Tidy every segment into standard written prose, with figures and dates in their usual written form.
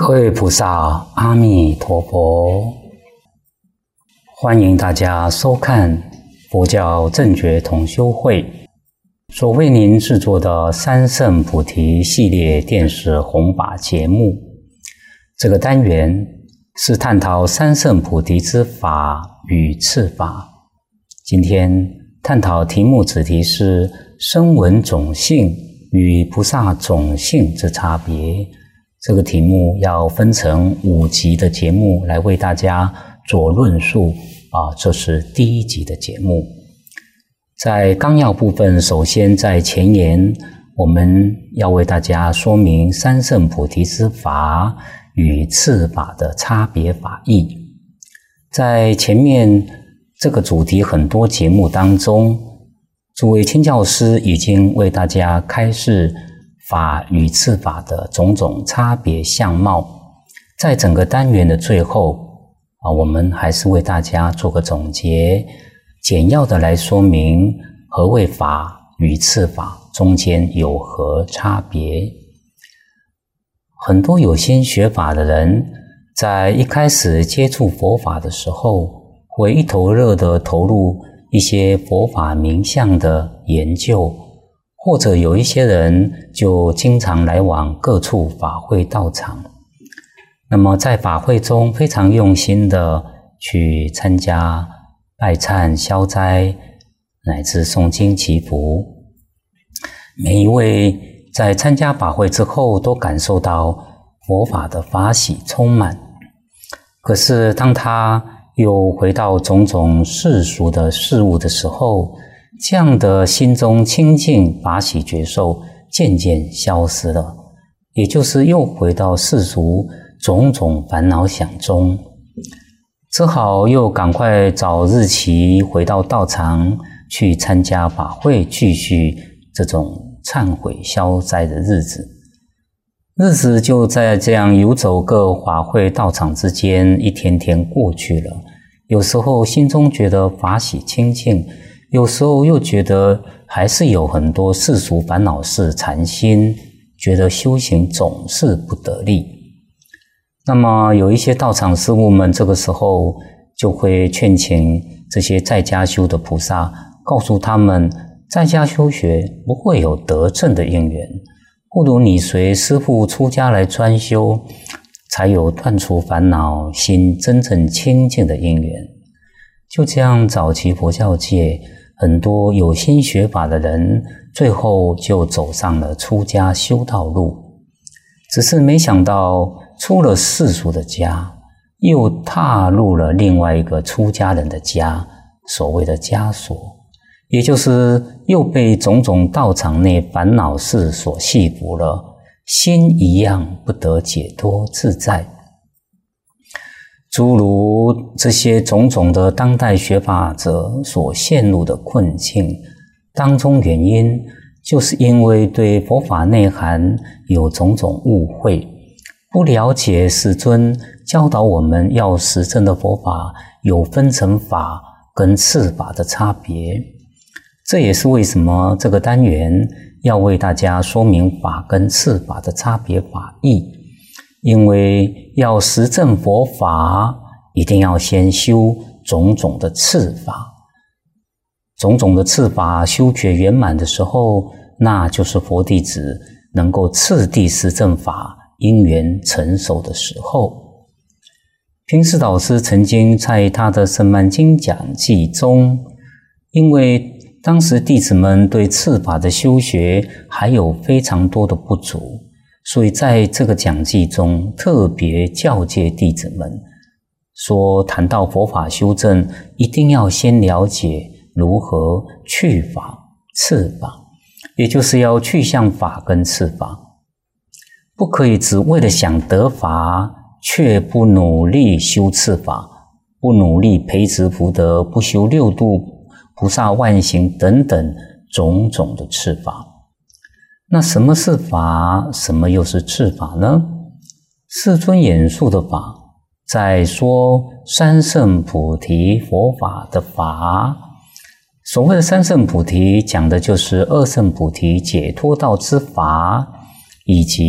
各位菩萨，阿弥陀佛！欢迎大家收看佛教正觉同修会所为您制作的三圣菩提系列电视弘法节目。这个单元是探讨三圣菩提之法与次法。今天探讨题目子题是声闻种性与菩萨种性之差别。这个题目要分成5集的节目来为大家做论述这是第1集的节目。在纲要部分，首先在前言我们要为大家说明三圣菩提之法与次法的差别法义。在前面这个主题很多节目当中，诸位亲教师已经为大家开示法与次法的种种差别相貌。在整个单元的最后我们还是为大家做个总结，简要的来说明何谓法与次法中间有何差别。很多有心学法的人在一开始接触佛法的时候，会一头热地投入一些佛法名相的研究，或者有一些人就经常来往各处法会道场，那么在法会中非常用心的去参加拜忏消灾乃至诵经祈福。每一位在参加法会之后都感受到佛法的法喜充满，可是当他又回到种种世俗的事物的时候，这样的心中清净法喜觉受渐渐消失了，也就是又回到世俗种种烦恼想中，只好又赶快找日期回到道场去参加法会，继续这种忏悔消灾的日子。日子就在这样游走各法会道场之间一天天过去了，有时候心中觉得法喜清净，有时候又觉得还是有很多世俗烦恼事缠心，觉得修行总是不得力。那么有一些道场师父们这个时候就会劝请这些在家修的菩萨，告诉他们在家修学不会有得正的因缘，不如你随师父出家来专修，才有断除烦恼心真正清净的因缘。就这样，早期佛教界很多有心学法的人最后就走上了出家修道路，只是没想到出了世俗的家，又踏入了另外一个出家人的家，所谓的枷锁，也就是又被种种道场内烦恼事所系缚了，心一样不得解脱自在。诸如这些种种的当代学法者所陷入的困境当中，原因就是因为对佛法内涵有种种误会，不了解世尊教导我们要实证的佛法有分成法跟次法的差别。这也是为什么这个单元要为大家说明法跟次法的差别法义，因为要实证佛法一定要先修种种的次法，种种的次法修学圆满的时候，那就是佛弟子能够次第实证法因缘成熟的时候。平师导师曾经在他的圣曼经讲记中，因为当时弟子们对次法的修学还有非常多的不足，所以在这个讲记中特别教诫弟子们说，谈到佛法修正，一定要先了解如何去法次法，也就是要去向法跟次法，不可以只为了想得法，却不努力修次法，不努力培植福德，不修六度菩萨万行等等种种的次法。那什么是法，什么又是次法呢？世尊演述的法，在说三圣菩提佛法的法。所谓的三圣菩提，讲的就是二圣菩提解脱道之法，以及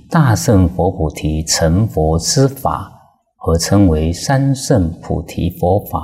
大圣佛菩提成佛之法，合称为三圣菩提佛法。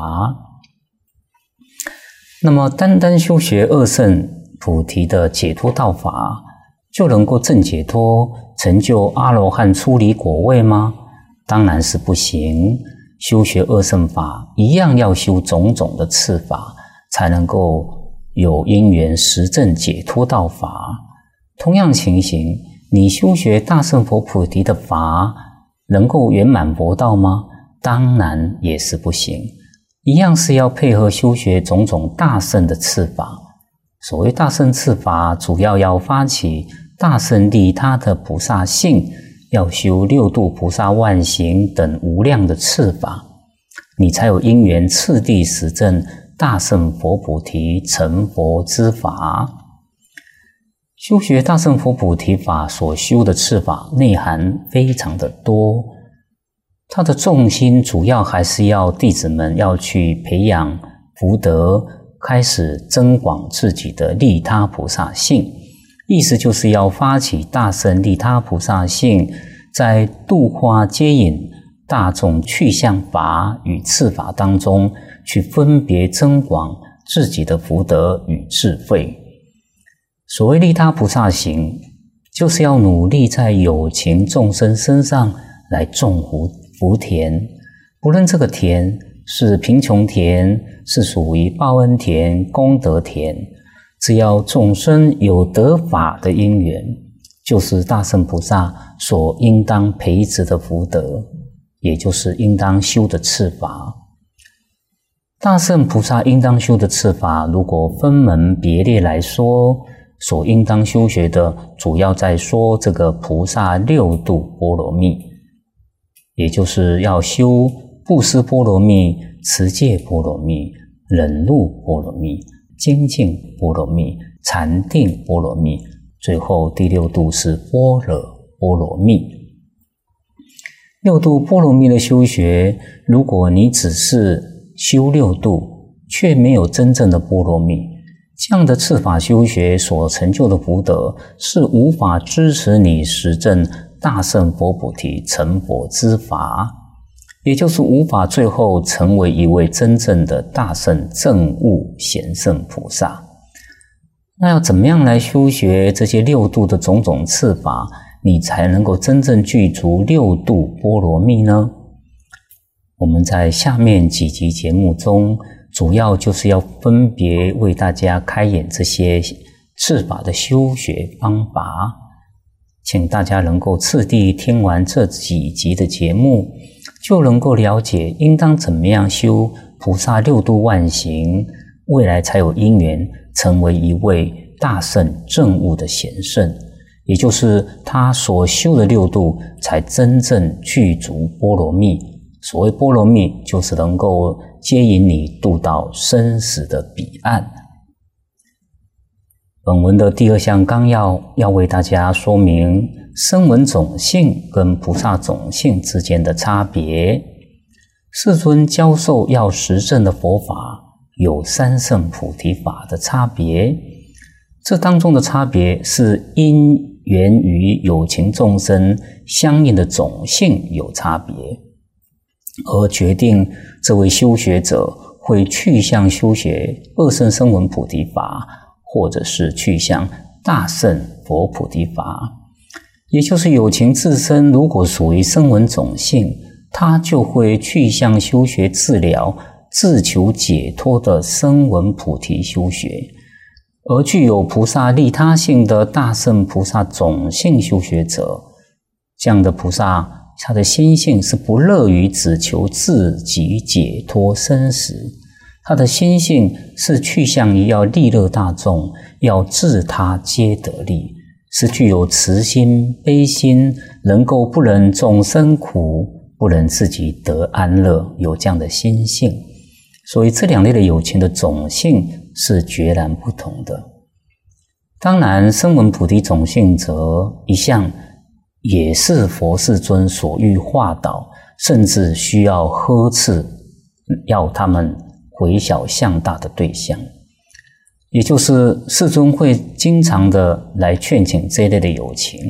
那么单单修学二圣菩提的解脱道法，就能够证解脱，成就阿罗汉出离果位吗？当然是不行。修学二圣法，一样要修种种的次法，才能够有因缘实证解脱道法。同样情形，你修学大圣佛菩提的法，能够圆满佛道吗？当然也是不行。一样是要配合修学种种大圣的次法。所谓大圣次法，主要要发起大圣利他的菩萨性，要修六度菩萨万行等无量的次法，你才有因缘次第实证大圣佛菩提成佛之法。修学大圣佛菩提法所修的次法内涵非常的多，它的重心主要还是要弟子们要去培养福德，开始增广自己的利他菩萨性。意思就是要发起大圣利他菩萨性，在度化接引大众去向法与次法当中，去分别增广自己的福德与智慧。所谓利他菩萨行，就是要努力在有情众生身上来种福田，不论这个田是贫穷田，是属于报恩田、功德田，只要众生有得法的因缘，就是大圣菩萨所应当培植的福德，也就是应当修的次法。大圣菩萨应当修的次法，如果分门别类来说，所应当修学的主要在说这个菩萨六度波罗蜜，也就是要修布施波罗蜜、持戒波罗蜜、忍辱波罗蜜、精进波罗蜜、禅定波罗蜜，最后第六度是般若波罗蜜。六度波罗蜜的修学，如果你只是修六度，却没有真正的波罗蜜，这样的次法修学所成就的福德，是无法支持你实证大圣佛菩提成佛之法，也就是无法最后成为一位真正的大圣证悟贤圣菩萨。那要怎么样来修学这些六度的种种次法，你才能够真正具足六度波罗蜜呢？我们在下面几集节目中，主要就是要分别为大家开演这些次法的修学方法，请大家能够次第听完这几集的节目，就能够了解应当怎么样修菩萨六度万行，未来才有因缘成为一位大圣证悟的贤圣，也就是他所修的六度才真正具足波罗蜜。所谓波罗蜜，就是能够接引你渡到生死的彼岸。本文的第二项纲要要为大家说明声闻种性跟菩萨种性之间的差别。世尊教授要实证的佛法有三圣菩提法的差别，这当中的差别是因缘于有情众生相应的种性有差别，而决定这位修学者会去向修学二圣声闻菩提法，或者是去向大圣佛菩提法。也就是有情自身如果属于声闻种性，他就会去向修学治疗、自求解脱的声闻菩提修学；而具有菩萨利他性的大圣菩萨种性修学者，这样的菩萨他的心性是不乐于只求自己解脱生死，他的心性是去向于要利乐大众，要自他皆得利，是具有慈心、悲心，能够不忍众生苦，不忍自己得安乐，有这样的心性。所以这两类的有情的种性是截然不同的。当然，声闻菩提种性则一向也是佛世尊所欲化导，甚至需要呵斥，要他们回小向大的对象。也就是世尊会经常的来劝请这一类的有情，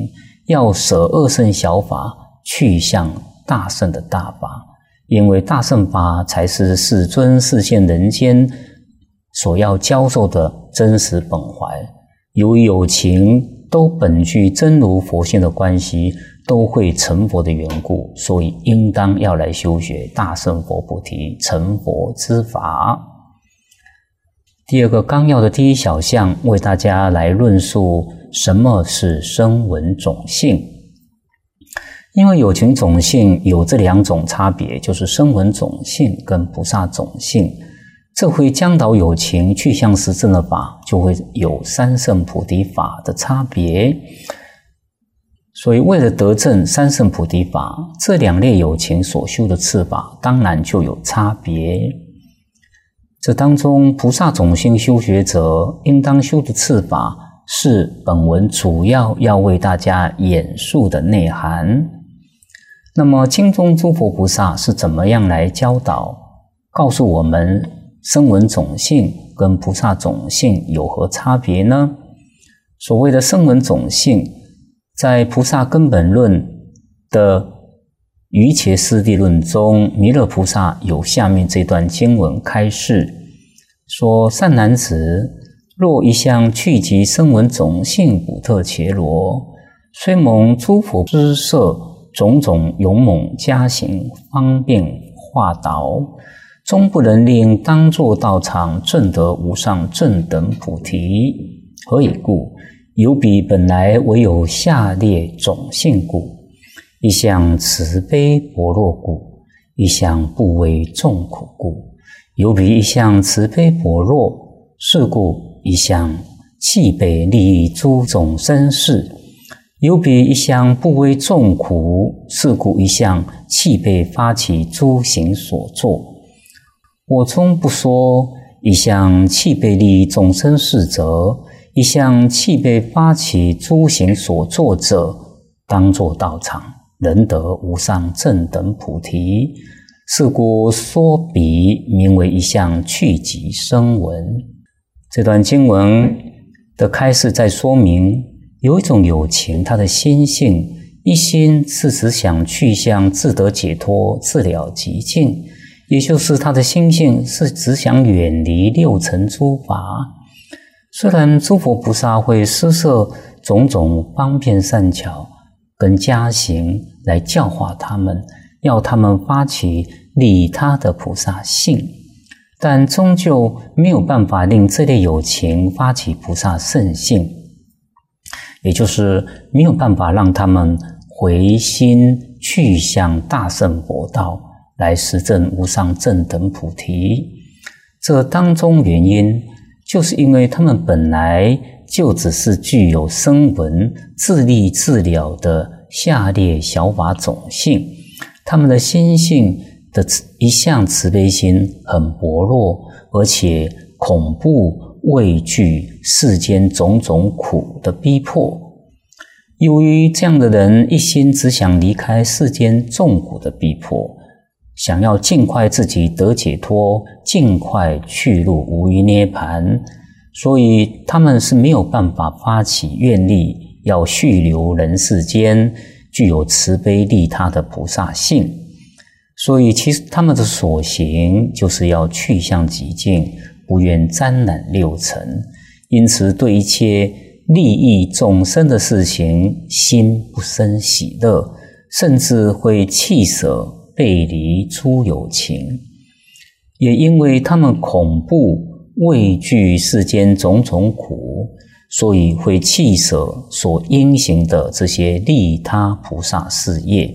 要舍二乘小法，去向大乘的大法，因为大乘法才是世尊示现人间所要教授的真实本怀。由于有情都本具真如佛性的关系，都会成佛的缘故，所以应当要来修学大乘佛菩提成佛之法。第二个纲要的第一小项，为大家来论述什么是声闻种性。因为有情种性有这两种差别，就是声闻种性跟菩萨种性，这会将导有情去向实证的法，就会有三乘菩提法的差别。所以为了得证三乘菩提法，这两类有情所修的次法当然就有差别。这当中菩萨种性修学者应当修的次法，是本文主要要为大家演述的内涵。那么经中诸佛菩萨是怎么样来教导告诉我们声闻种性跟菩萨种性有何差别呢？所谓的声闻种性，在《菩萨根本论》的瑜伽师地论中，弥勒菩萨有下面这段经文开示，说：善男子，若一向去极声闻种性补特伽罗，虽蒙诸佛施设种种勇猛加行方便化导，终不能令当作道场证得无上正等菩提。何以故？有彼本来唯有下列种性故：一向慈悲般若故，一向不为众苦故。有彼一向慈悲般若，是故一向弃悲利益诸众生事；有彼一向不为众苦，是故一向弃悲发起诸行所作。我终不说一向弃悲利益众生事者，一向弃悲发起诸行所作者，当作道场，能得无上正等菩提。是故说彼名为一向去极声闻。这段经文的开示在说明，有一种有情，他的心性一心是只想去向自得解脱、自了极境，也就是他的心性是只想远离六尘诸法。虽然诸佛菩萨会施设种种方便善巧跟加行来教化他们，要他们发起利他的菩萨性，但终究没有办法令这类有情发起菩萨圣性，也就是没有办法让他们回心去向大乘佛道，来实证无上正等菩提。这当中原因，就是因为他们本来就只是具有声闻自利自了的下列小法种性，他们的心性的一向慈悲心很薄弱，而且恐怖畏惧世间种种苦的逼迫。由于这样的人一心只想离开世间众苦的逼迫，想要尽快自己得解脱，尽快去入无余涅槃，所以他们是没有办法发起愿力，要续留人世间，具有慈悲利他的菩萨性。所以其实他们的所行就是要去向极境，不愿沾染六尘，因此对一切利益众生的事情心不生喜乐，甚至会弃舍背离诸有情。也因为他们恐怖畏惧世间种种苦，所以会弃舍所应行的这些利他菩萨事业。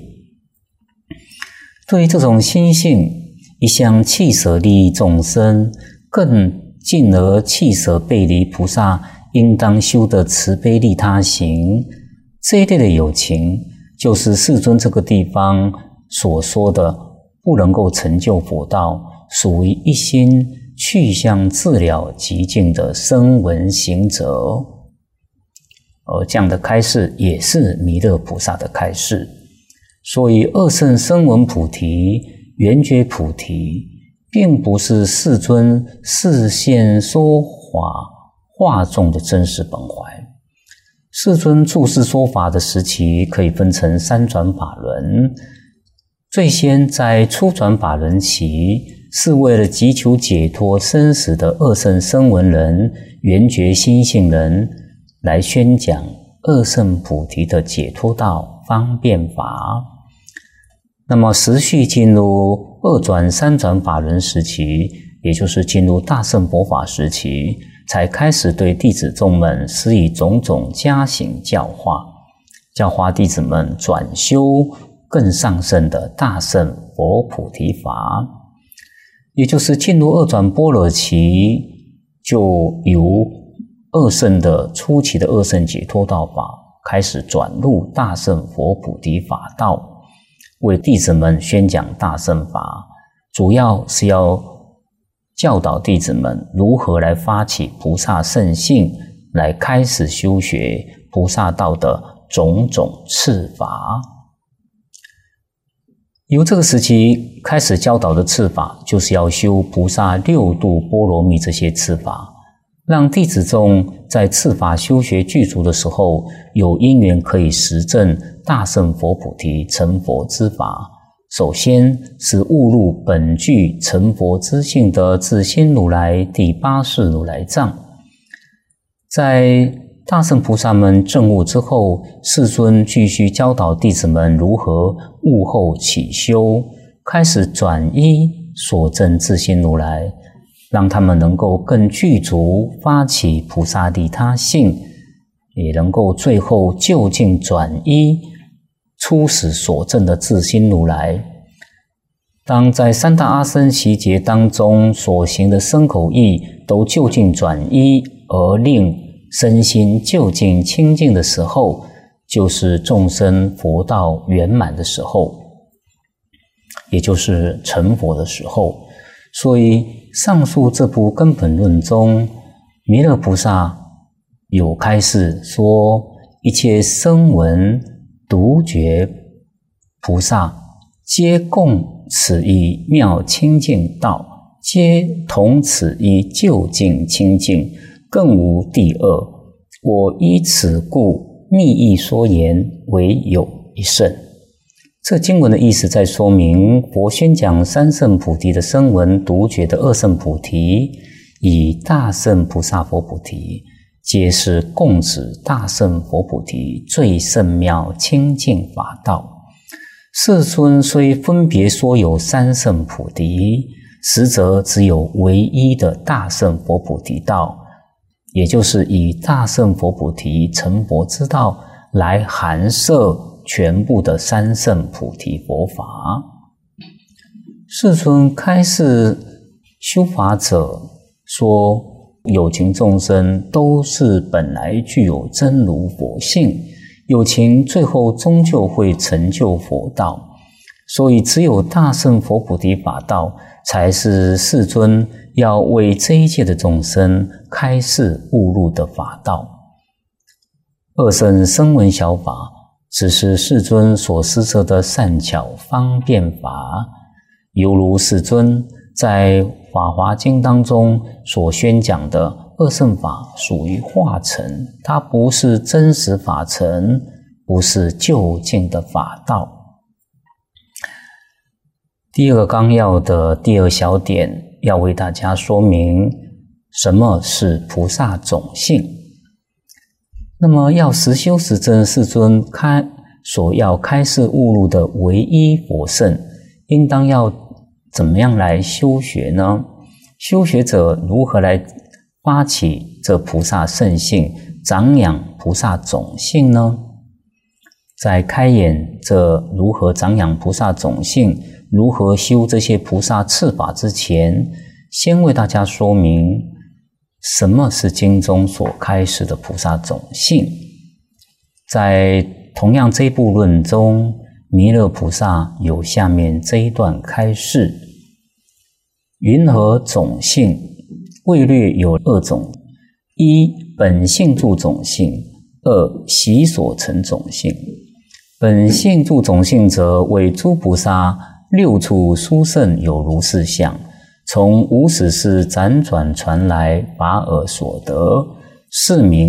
对于这种心性，一向弃舍利益众生，更进而弃舍背离菩萨应当修的慈悲利他行，这一类的有情，就是世尊这个地方所说的不能够成就佛道，属于一心去向自了极境的声闻行者。而这样的开示也是弥勒菩萨的开示。所以二乘声闻菩提、圆觉菩提，并不是世尊示现说法化众的真实本怀。 世尊住世说法的时期可以分成三转法轮。最先在初转法轮期，是为了急求解脱生死的二圣声闻人、圆觉心性人来宣讲二圣菩提的解脱道方便法。那么时序进入二转、三转法轮时期，也就是进入大乘佛法时期，才开始对弟子众们施以种种加行教化，教化弟子们转修更上乘的大乘佛菩提法。也就是进入二转般若期，就由二乘的初期的二乘解脱道法开始转入大乘佛菩提法道，为弟子们宣讲大乘法，主要是要教导弟子们如何来发起菩萨圣性，来开始修学菩萨道的种种次法。由这个时期开始教导的次法，就是要修菩萨六度波罗蜜这些次法，让弟子众在次法修学具足的时候，有因缘可以实证大乘佛菩提成佛之法。首先是悟入本具成佛之性的自心如来第八世如来藏。在大乘菩萨们证悟之后，世尊继续教导弟子们如何悟后起修，开始转依所证自心如来，让他们能够更具足发起菩萨利他性，也能够最后就近转依初始所证的自心如来。当在三大阿僧祇劫当中所行的身口意都就近转依，而令身心就近清净的时候，就是众生佛道圆满的时候，也就是成佛的时候。所以上述这部根本论中，弥勒菩萨有开示说，一切声闻独觉菩萨皆共此一妙清净道，皆同此一究竟清净，更无第二。我依此故密意说言，唯有一圣。这经文的意思在说明，佛宣讲三圣菩提的声闻独觉的二圣菩提，以大圣菩萨佛菩提，皆是共指大圣佛菩提最圣妙清净法道。世尊虽分别说有三圣菩提，实则只有唯一的大圣佛菩提道，也就是以大圣佛菩提成佛之道来含摄全部的三圣菩提佛法。世尊开示修法者说，有情众生都是本来具有真如佛性，有情最后终究会成就佛道，所以只有大圣佛菩提法道才是世尊要为这一切的众生开示悟入的法道。二圣声闻小法只是世尊所施设的善巧方便法，犹如世尊在法华经当中所宣讲的二圣法属于化成，它不是真实法成，不是究竟的法道。第二个纲要的第二小点要为大家说明什么是菩萨种性。那么要实修实证世尊所要开示悟入的唯一佛圣，应当要怎么样来修学呢？修学者如何来发起这菩萨圣性，长养菩萨种性呢？在开演这如何长养菩萨种性，如何修这些菩萨次法之前，先为大家说明什么是经中所开示的菩萨种性。在同样这一部论中，弥勒菩萨有下面这一段开示：云何种性？谓略有二种：一、本性住种性；二、习所成种性。本性住种性者，为诸菩萨六处殊胜有如是相，从无始世辗转传来法尔所得，是名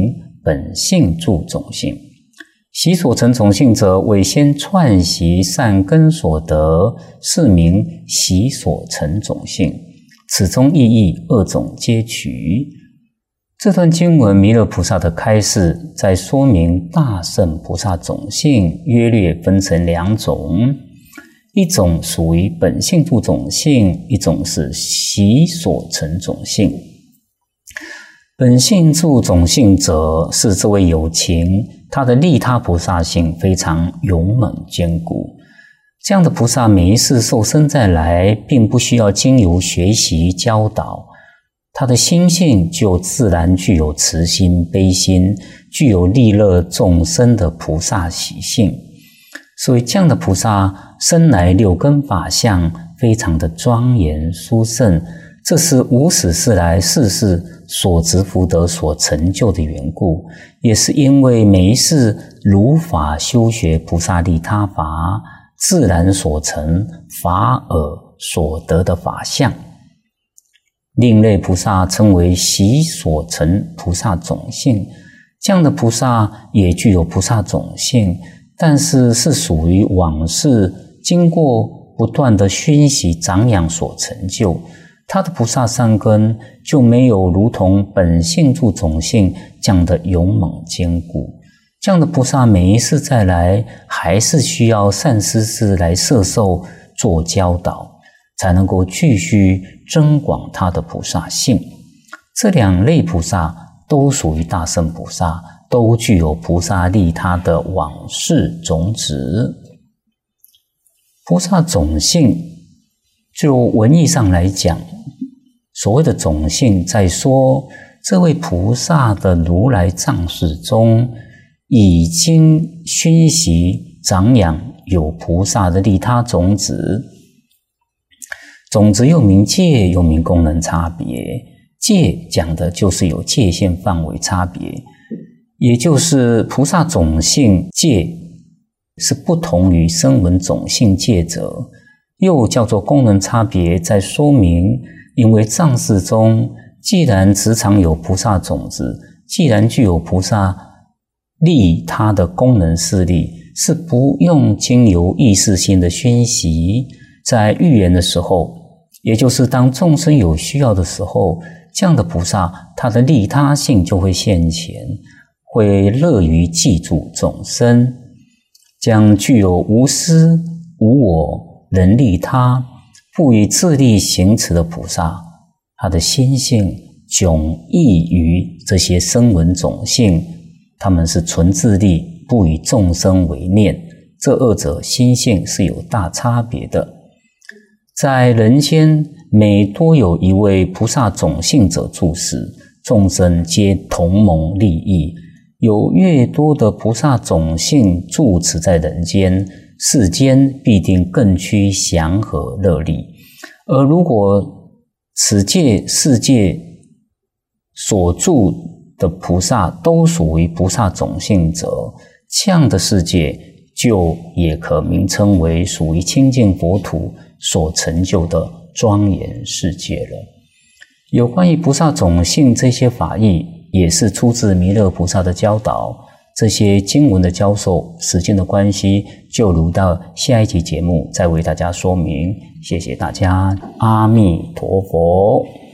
本性住种性。习所成种性者，为先串习善根所得，是名习所成种性。此中意义二种皆取。这段经文弥勒菩萨的开示，在说明大乘菩萨种性约略分成两种，一种属于本性住种性，一种是习所成种性。本性住种性者，是这位有情，他的利他菩萨性非常勇猛坚固。这样的菩萨每一世受生再来，并不需要经由学习教导，他的心性就自然具有慈心悲心，具有利乐众生的菩萨习性。所以这样的菩萨生来六根法相非常的庄严殊胜，这是无始世来世世所执福德所成就的缘故，也是因为每一世如法修学菩萨利他法，自然所成法尔所得的法相。另类菩萨称为习所成菩萨种性，这样的菩萨也具有菩萨种性，但是属于往世经过不断的熏习长养所成就，他的菩萨善根就没有如同本性住种性这样的勇猛坚固。这样的菩萨每一世再来，还是需要善知识来摄受做教导，才能够继续增广他的菩萨性。这两类菩萨都属于大乘菩萨，都具有菩萨利他的往世种子。菩萨种性，就文义上来讲，所谓的种性，在说这位菩萨的如来藏识中，已经熏习长养有菩萨的利他种子。种子又名界，又名功能差别。界讲的就是有界限范围差别，也就是菩萨种性界是不同于声闻种性界者，又叫做功能差别，在说明因为藏识中既然时常有菩萨种子，既然具有菩萨利他的功能势力，是不用经由意识心的熏习，在预言的时候，也就是当众生有需要的时候，这样的菩萨他的利他性就会现前，会乐于记住众生，将具有无私无我能利他不以自利行持的菩萨，他的心性迥异于这些声闻种性，他们是纯自利，不以众生为念，这二者心性是有大差别的。在人间，每多有一位菩萨种性者住世，众生皆同蒙利益。有越多的菩萨种性住持在人间，世间必定更趋祥和乐利。而如果此界世界所住的菩萨都属于菩萨种性者，这样的世界就也可名称为属于清净佛土所成就的庄严世界了。有关于菩萨种性这些法义，也是出自弥勒菩萨的教导。这些经文的教授，时间的关系，就留到下一集节目再为大家说明。谢谢大家，阿弥陀佛。